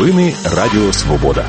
Новини Радіо Свобода.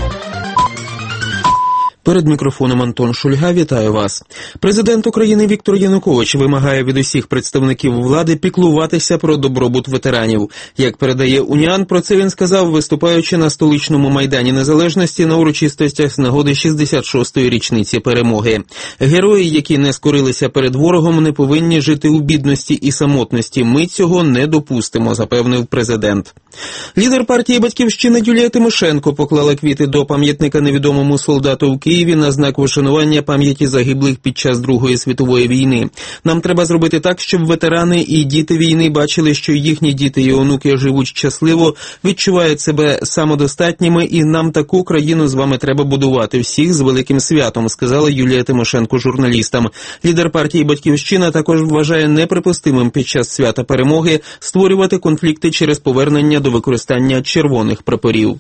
Перед мікрофоном Антон Шульга, вітаю вас. Президент України Віктор Янукович вимагає від усіх представників влади піклуватися про добробут ветеранів. Як передає Уніан, про це він сказав, виступаючи на столичному Майдані Незалежності на урочистостях з нагоди 66-ї річниці перемоги. Герої, які не скорилися перед ворогом, не повинні жити у бідності і самотності. Ми цього не допустимо, запевнив президент. Лідер партії «Батьківщина» Юлія Тимошенко поклала квіти до пам'ятника невідомому солдату в Києві на знак вшанування пам'яті загиблих під час Другої світової війни. Нам треба зробити так, щоб ветерани і діти війни бачили, що їхні діти і онуки живуть щасливо, відчувають себе самодостатніми, і нам таку країну з вами треба будувати. Всіх з великим святом, сказала Юлія Тимошенко журналістам. Лідер партії «Батьківщина» також вважає неприпустимим під час свята перемоги створювати конфлікти через повернення до використання червоних прапорів.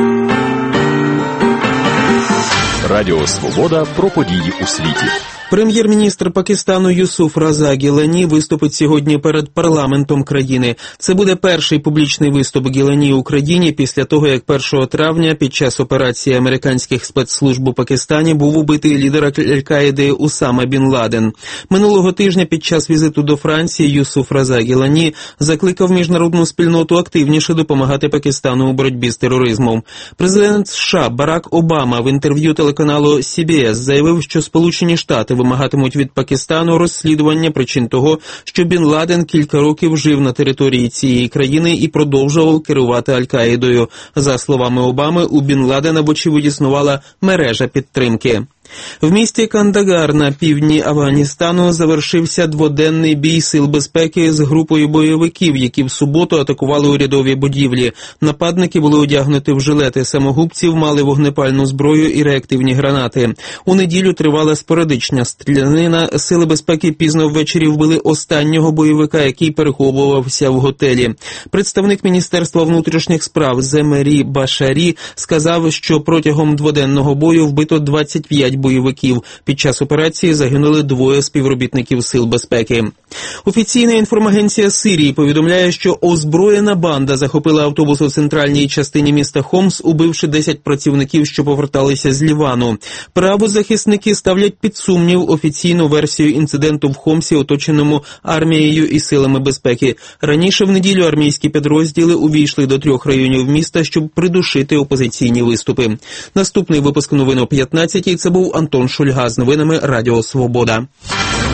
Радіо Свобода про події у світі. Прем'єр-міністр Пакистану Юсуф Раза Гілані виступить сьогодні перед парламентом країни. Це буде перший публічний виступ Гілані у країні після того, як 1 травня під час операції американських спецслужб у Пакистані був убитий лідер Аль-Каїди Усама Бін Ладен. Минулого тижня під час візиту до Франції Юсуф Раза Гілані закликав міжнародну спільноту активніше допомагати Пакистану у боротьбі з тероризмом. Президент США Барак Обама в інтерв'ю телеканалу CBS заявив, що Сполучені Штати вимагатимуть від Пакистану розслідування причин того, що Бін Ладен кілька років жив на території цієї країни і продовжував керувати Аль-Каїдою. За словами Обами, у Бін Ладена, вочевидь, існувала мережа підтримки. В місті Кандагар на півдні Афганістану завершився дводенний бій сил безпеки з групою бойовиків, які в суботу атакували урядові будівлі. Нападники були одягнуті в жилети самогубців, мали вогнепальну зброю і реактивні гранати. У неділю тривала спорадична стрілянина. Сили безпеки пізно ввечері вбили останнього бойовика, який переховувався в готелі. Представник Міністерства внутрішніх справ Земері Башарі сказав, що протягом дводенного бою вбито 25 бойовиків. Під час операції загинули 2 співробітників сил безпеки. Офіційна інформагенція Сирії повідомляє, що озброєна банда захопила автобус у центральній частині міста Хомс, убивши 10 працівників, що поверталися з Лівану. Правозахисники ставлять під сумнів офіційну версію інциденту в Хомсі, оточеному армією і силами безпеки. Раніше в неділю армійські підрозділи увійшли до 3 районів міста, щоб придушити опозиційні виступи. Наступний випуск новин о 15-й. Це був Антон Шульга з новинами Радіо Свобода.